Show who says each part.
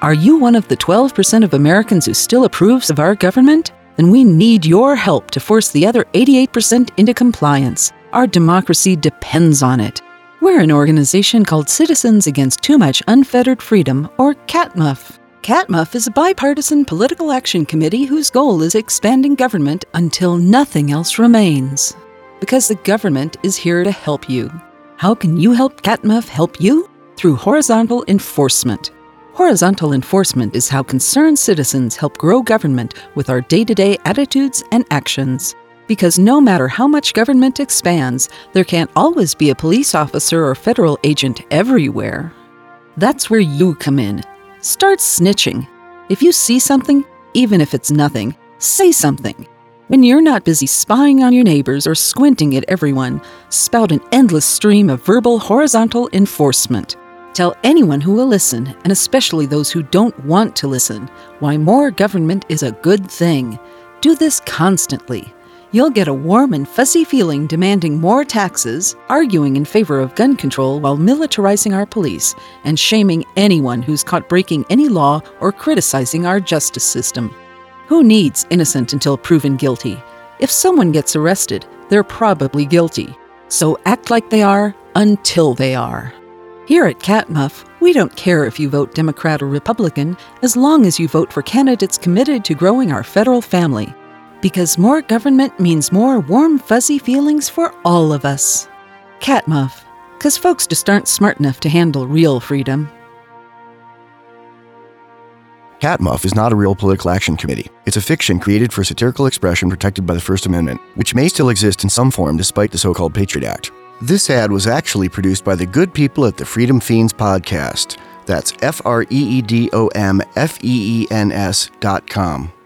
Speaker 1: Are you one of the 12% of Americans who still approves of our government? Then we need your help to force the other 88% into compliance. Our democracy depends on it. We're an organization called Citizens Against Too Much Unfettered Freedom, or CATMUF. CATMUF is a bipartisan political action committee whose goal is expanding government until nothing else remains. Because the government is here to help you. How can you help CATMUF help you? Through horizontal enforcement. Horizontal enforcement is how concerned citizens help grow government with our day-to-day attitudes and actions. Because no matter how much government expands, there can't always be a police officer or federal agent everywhere. That's where you come in. Start snitching. If you see something, even if it's nothing, say something. When you're not busy spying on your neighbors or squinting at everyone, spout an endless stream of verbal horizontal enforcement. Tell anyone who will listen, and especially those who don't want to listen, why more government is a good thing. Do this constantly. You'll get a warm and fuzzy feeling demanding more taxes, arguing in favor of gun control while militarizing our police, and shaming anyone who's caught breaking any law or criticizing our justice system. Who needs innocent until proven guilty? If someone gets arrested, they're probably guilty. So act like they are until they are. Here at CATMUF, we don't care if you vote Democrat or Republican, as long as you vote for candidates committed to growing our federal family. Because more government means more warm, fuzzy feelings for all of us. CATMUF, because folks just aren't smart enough to handle real freedom.
Speaker 2: CATMUF is not a real political action committee. It's a fiction created for satirical expression protected by the First Amendment, which may still exist in some form despite the so-called Patriot Act. This ad was actually produced by the good people at the Freedom Feens podcast. That's FreedomFeens.com.